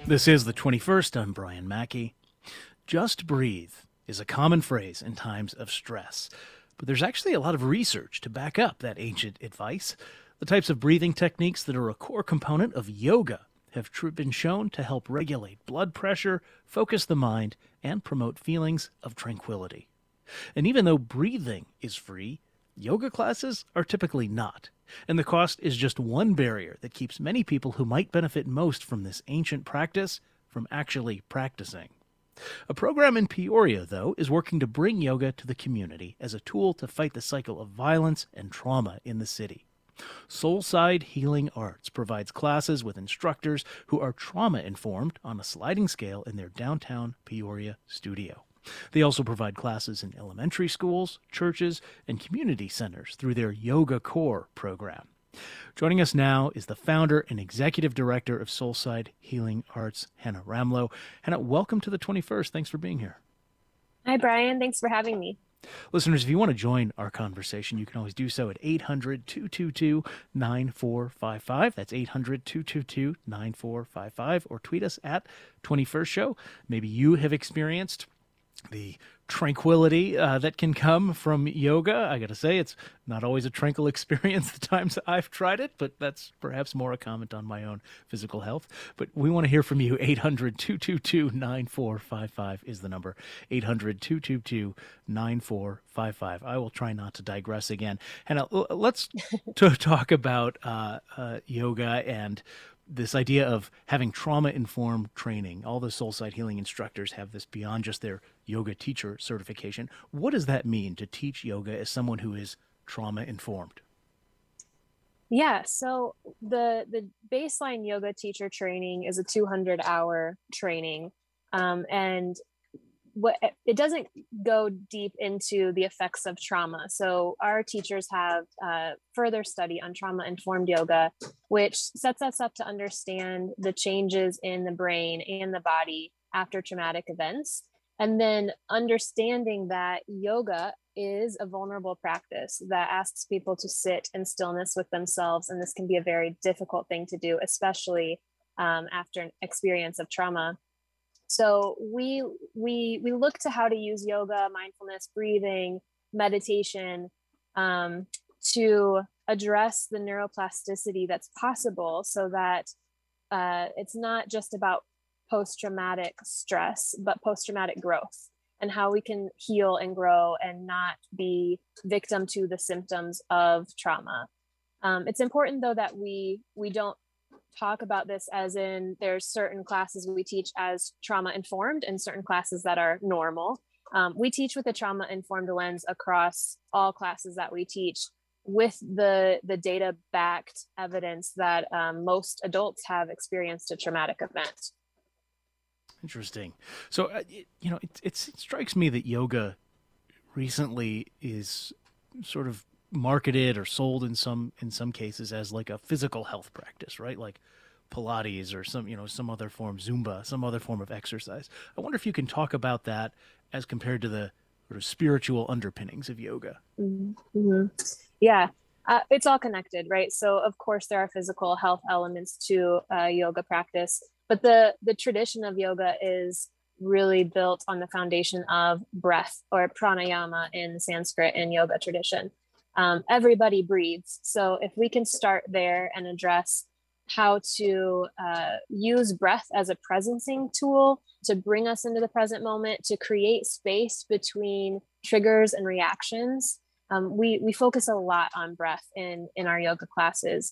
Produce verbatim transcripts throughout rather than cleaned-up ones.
This is the twenty-first. I'm Brian Mackey. Just breathe is a common phrase in times of stress, but there's actually a lot of research to back up that ancient advice. The types of breathing techniques that are a core component of yoga have tr- been shown to help regulate blood pressure, focus the mind, and promote feelings of tranquility. And even though breathing is free, yoga classes are typically not. And the cost is just one barrier that keeps many people who might benefit most from this ancient practice from actually practicing. A program in Peoria, though, is working to bring yoga to the community as a tool to fight the cycle of violence and trauma in the city. Soulside Healing Arts provides classes with instructors who are trauma-informed on a sliding scale in their downtown Peoria studio. They also provide classes in elementary schools, churches, and community centers through their Yoga Core program. Joining us now is the founder and executive director of Soulside Healing Arts, Hannah Ramlow. Hannah, welcome to the twenty-first. Thanks for being here. Hi, Brian. Thanks for having me. Listeners, if you want to join our conversation, you can always do so at eight hundred, two two two, nine four five five. That's eight hundred, two two two, nine four five five. Or tweet us at twenty-first show. Maybe you have experienced the tranquility uh, that can come from yoga. I got to say, it's not always a tranquil experience the times I've tried it, but that's perhaps more a comment on my own physical health. But we want to hear from you. eight hundred, two two two, nine four five five is the number. eight hundred, two two two, nine four five five. I will try not to digress again. And uh, let's t- talk about uh, uh, yoga and this idea of having trauma-informed training. All the Soulside Healing instructors have this beyond just their yoga teacher certification. What does that mean to teach yoga as someone who is trauma-informed? Yeah, so the the baseline yoga teacher training is a two hundred hour training. Um, and what it doesn't go deep into the effects of trauma. So our teachers have uh, further study on trauma-informed yoga, which sets us up to understand the changes in the brain and the body after traumatic events. And then understanding that yoga is a vulnerable practice that asks people to sit in stillness with themselves. And this can be a very difficult thing to do, especially um, after an experience of trauma. So we we we look to how to use yoga, mindfulness, breathing, meditation um, to address the neuroplasticity that's possible, so that uh, it's not just about post-traumatic stress, but post-traumatic growth, and how we can heal and grow and not be victim to the symptoms of trauma. Um, it's important, though, that we we don't talk about this as in there's certain classes we teach as trauma informed and certain classes that are normal. Um, we teach with a trauma informed lens across all classes that we teach, with the the data backed evidence that um, most adults have experienced a traumatic event. Interesting. So, uh, you know, it, it strikes me that yoga recently is sort of marketed or sold in some in some cases as like a physical health practice, right? Like Pilates or some, you know, some other form, Zumba, some other form of exercise. I wonder if you can talk about that as compared to the sort of spiritual underpinnings of yoga. Mm-hmm. Yeah, uh, it's all connected, right? So of course there are physical health elements to uh, yoga practice, but the the tradition of yoga is really built on the foundation of breath, or pranayama in Sanskrit and yoga tradition. Um, everybody breathes. So if we can start there and address how to uh, use breath as a presencing tool to bring us into the present moment, to create space between triggers and reactions. Um, we, we focus a lot on breath in, in our yoga classes.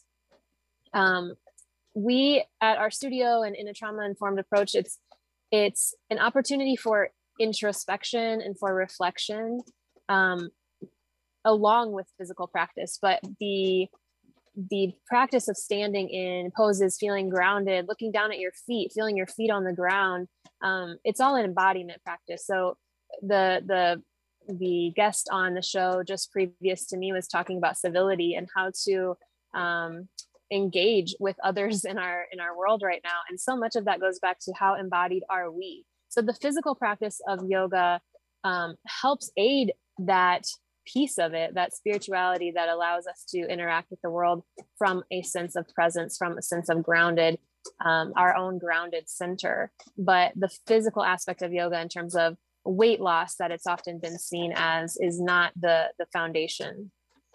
Um, we at our studio and in a trauma-informed approach, it's, it's an opportunity for introspection and for reflection. Um, along with physical practice, but the the practice of standing in poses, feeling grounded, looking down at your feet, feeling your feet on the ground, um, it's all an embodiment practice. So the the the guest on the show just previous to me was talking about civility and how to um, engage with others in our in our world right now, and so much of that goes back to how embodied are we. So the physical practice of yoga um, helps aid that piece of it, that spirituality that allows us to interact with the world from a sense of presence, from a sense of grounded, um, our own grounded center. But the physical aspect of yoga in terms of weight loss that it's often been seen as is not the the foundation.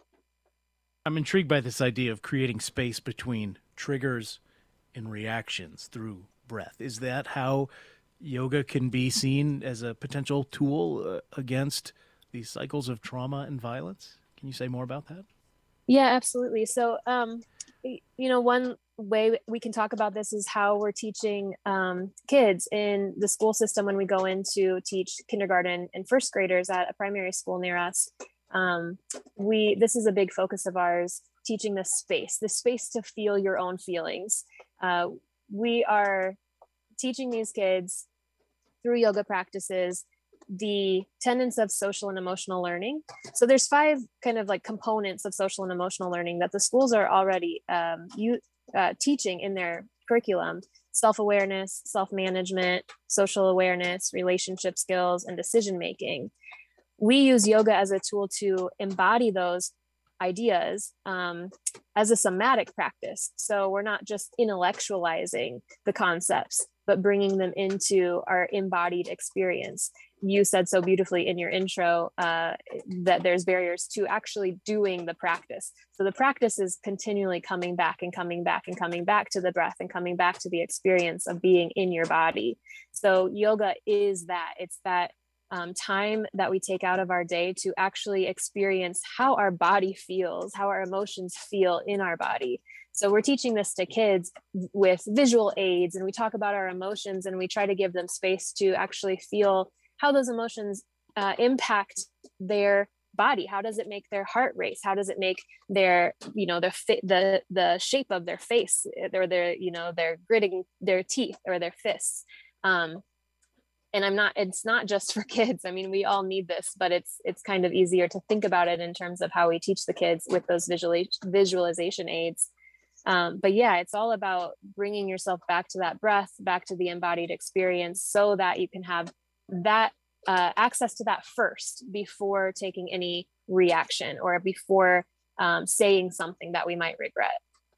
I'm intrigued by this idea of creating space between triggers and reactions through breath. Is that how yoga can be seen as a potential tool uh, against these cycles of trauma and violence? Can you say more about that? Yeah, absolutely. So, um, you know, one way we can talk about this is how we're teaching um, kids in the school system when we go in to teach kindergarten and first graders at a primary school near us. Um, we this is a big focus of ours, teaching the space, the space to feel your own feelings. Uh, we are teaching these kids through yoga practices the tenets of social and emotional learning. So there's five kind of like components of social and emotional learning that the schools are already um, you, uh, teaching in their curriculum: self-awareness, self-management, social awareness, relationship skills, and decision-making. We use yoga as a tool to embody those ideas um, as a somatic practice. So we're not just intellectualizing the concepts, but bringing them into our embodied experience. You said so beautifully in your intro uh, that there's barriers to actually doing the practice. So the practice is continually coming back and coming back and coming back to the breath and coming back to the experience of being in your body. So yoga is that. It's that um, time that we take out of our day to actually experience how our body feels, how our emotions feel in our body. So we're teaching this to kids with visual aids, and we talk about our emotions and we try to give them space to actually feel how those emotions uh, impact their body. How does it make their heart race? How does it make their, you know, their fi- the the shape of their face, or their, you know, their gritting their teeth or their fists. Um, and I'm not, it's not just for kids. I mean, we all need this, but it's, it's kind of easier to think about it in terms of how we teach the kids with those visual visualization aids. Um, but yeah, it's all about bringing yourself back to that breath, back to the embodied experience, so that you can have that uh, access to that first before taking any reaction or before um, saying something that we might regret.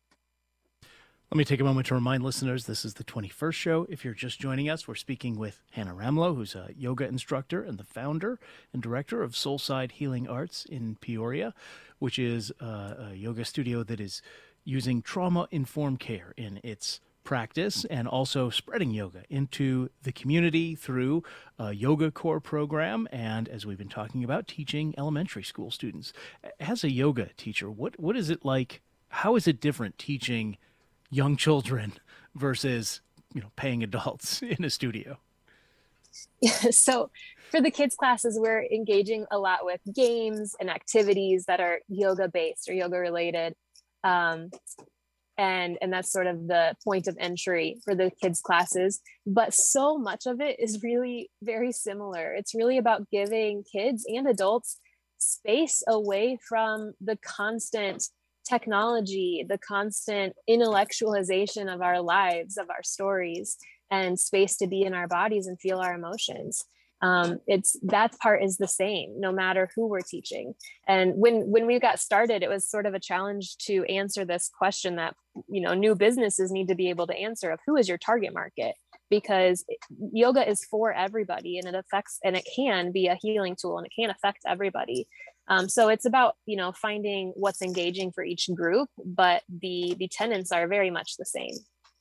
Let me take a moment to remind listeners this is the twenty-first show. If you're just joining us, we're speaking with Hannah Ramlow, who's a yoga instructor and the founder and director of Soulside Healing Arts in Peoria, which is a, a yoga studio that is using trauma-informed care in its practice and also spreading yoga into the community through a yoga core program. And as we've been talking about, teaching elementary school students. As a yoga teacher, what what is it like? How is it different teaching young children versus, you know, paying adults in a studio? Yeah, so for the kids classes, we're engaging a lot with games and activities that are yoga based or yoga related. Um, and and that's sort of the point of entry for the kids classes, but so much of it is really very similar. It's really about giving kids and adults space away from the constant technology, the constant intellectualization of our lives, of our stories, and space to be in our bodies and feel our emotions. Um, it's that part is the same no matter who we're teaching. And when when we got started, it was sort of a challenge to answer this question that, you know, new businesses need to be able to answer of who is your target market, because yoga is for everybody, and it affects, and it can be a healing tool, and it can affect everybody. Um, so it's about, you know, finding what's engaging for each group, but the the tenets are very much the same.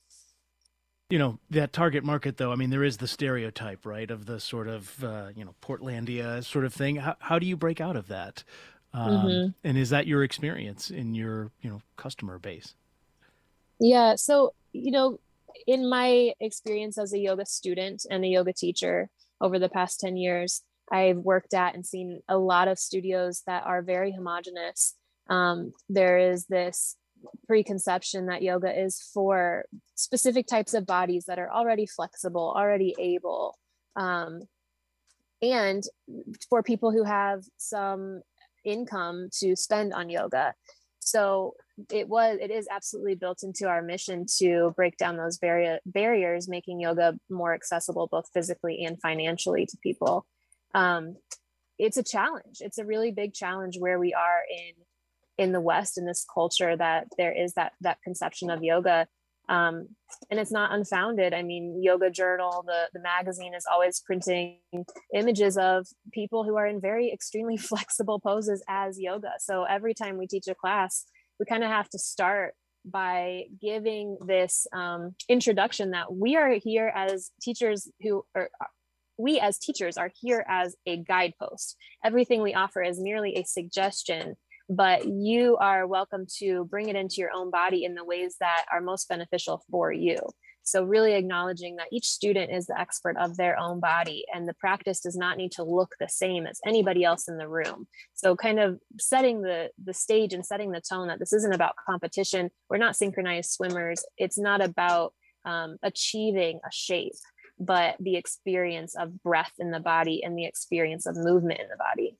You know, that target market, though, I mean, there is the stereotype, right, of the sort of, uh, you know, Portlandia sort of thing. How, how do you break out of that? Um, mm-hmm. And is that your experience in your, you know, customer base? Yeah. So, you know, in my experience as a yoga student and a yoga teacher over the past ten years, I've worked at and seen a lot of studios that are very homogenous. Um, there is this preconception that yoga is for specific types of bodies that are already flexible, already able, um, and for people who have some income to spend on yoga. So it was, it is absolutely built into our mission to break down those barrier, barriers, making yoga more accessible, both physically and financially to people. Um, it's a challenge. It's a really big challenge where we are in in the West, in this culture, that there is that that conception of yoga Um, and it's not unfounded. I mean, Yoga Journal, the, the magazine, is always printing images of people who are in very extremely flexible poses as yoga. So every time we teach a class, we kind of have to start by giving this um, introduction that we are here as teachers who are, we as teachers are here as a guidepost. Everything we offer is merely a suggestion, but you are welcome to bring it into your own body in the ways that are most beneficial for you. So really acknowledging that each student is the expert of their own body, and the practice does not need to look the same as anybody else in the room. So kind of setting the, the stage and setting the tone that this isn't about competition. We're not synchronized swimmers. It's not about um, achieving a shape, but the experience of breath in the body and the experience of movement in the body.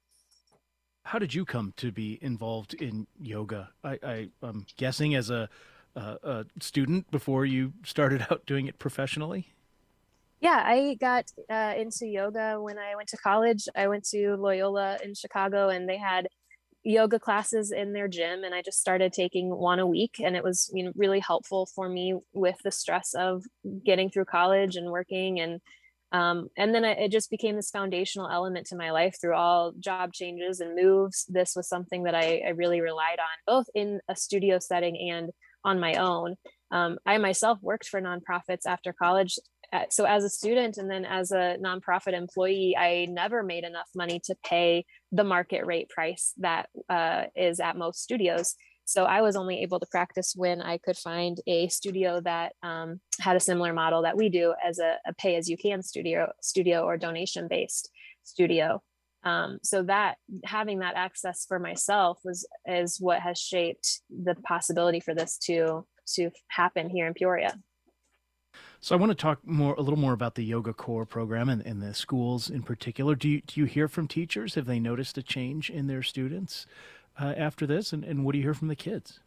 How did you come to be involved in yoga? I, I, I'm guessing as a, uh, a student before you started out doing it professionally? Yeah, I got uh, into yoga when I went to college. I went to Loyola in Chicago, and they had yoga classes in their gym, and I just started taking one a week, and it was, you know, really helpful for me with the stress of getting through college and working. And Um, and then it just became this foundational element to my life through all job changes and moves. This was something that I, I really relied on, both in a studio setting and on my own. Um, I myself worked for nonprofits after college. So as a student and then as a nonprofit employee, I never made enough money to pay the market rate price that uh, is at most studios. So I was only able to practice when I could find a studio that um, had a similar model that we do as a, a pay as you can studio, studio or donation based studio. Um, so that having that access for myself was is what has shaped the possibility for this to to happen here in Peoria. So I want to talk more, a little more about the Yoga Core program and, and the schools in particular. Do you do you hear from teachers? Have they noticed a change in their students Uh, after this, and, and what do you hear from the kids?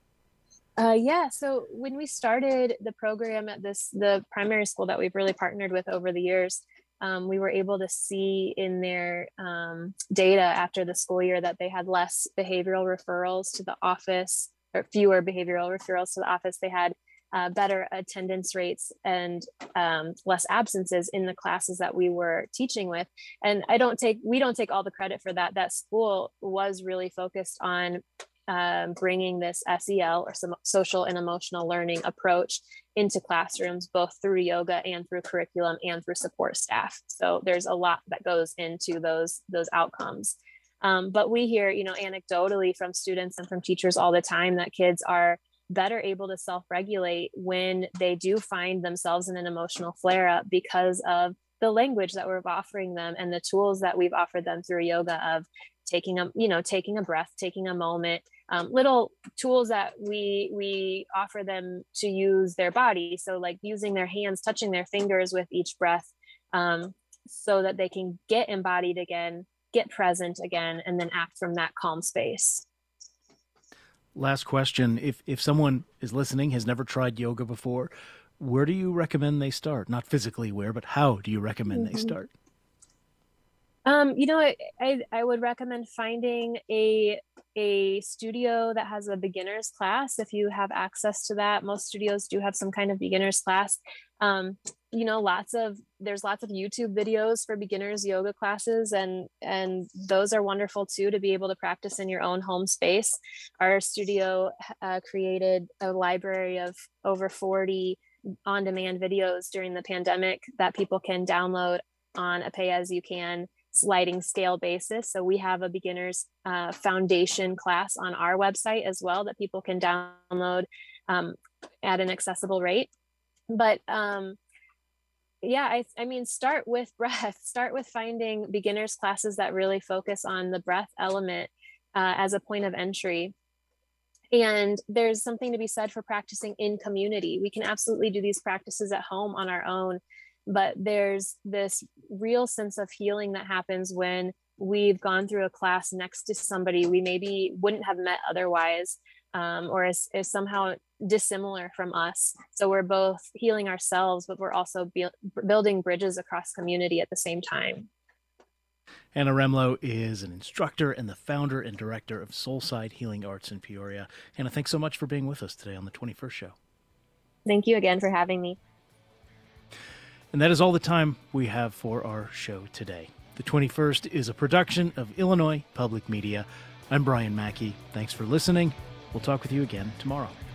Uh, yeah, so when we started the program at this, the primary school that we've really partnered with over the years, um, we were able to see in their um, data after the school year that they had less behavioral referrals to the office, or fewer behavioral referrals to the office. They had uh, better attendance rates and um, less absences in the classes that we were teaching with. And I don't take, we don't take all the credit for that. That school was really focused on um, bringing this S E L, or some social and emotional learning approach, into classrooms, both through yoga and through curriculum and through support staff. So there's a lot that goes into those, those outcomes. Um, but we hear, you know, anecdotally from students and from teachers all the time that kids are better able to self-regulate when they do find themselves in an emotional flare-up because of the language that we're offering them and the tools that we've offered them through yoga, of taking a, you know, taking a breath, taking a moment, um, little tools that we we offer them to use their body. So like using their hands, touching their fingers with each breath, um, so that they can get embodied again, get present again, and then act from that calm space. Last question. If if someone is listening, has never tried yoga before, where do you recommend they start? Not physically where, but how do you recommend mm-hmm. they start? Um, you know, I, I, I would recommend finding a a studio that has a beginner's class if you have access to that. Most studios do have some kind of beginner's class. Um, you know, lots of there's lots of YouTube videos for beginners yoga classes, and and those are wonderful too, to be able to practice in your own home space. Our studio uh, created a library of over forty on-demand videos during the pandemic that people can download on a pay-as-you-can sliding scale basis. So we have a beginner's uh, foundation class on our website as well that people can download um, at an accessible rate. But um, yeah, I, I mean, start with breath, start with finding beginners classes that really focus on the breath element uh, as a point of entry. And there's something to be said for practicing in community. We can absolutely do these practices at home on our own, but there's this real sense of healing that happens when we've gone through a class next to somebody we maybe wouldn't have met otherwise, um, or is, is somehow dissimilar from us. So we're both healing ourselves, but we're also be- building bridges across community at the same time. Anna Remlo is an instructor and the founder and director of Soulside Healing Arts in Peoria. Anna, thanks so much for being with us today on the twenty-first Show. Thank you again for having me. And that is all the time we have for our show today. The twenty-first is a production of Illinois Public Media. I'm Brian Mackey. Thanks for listening. We'll talk with you again tomorrow.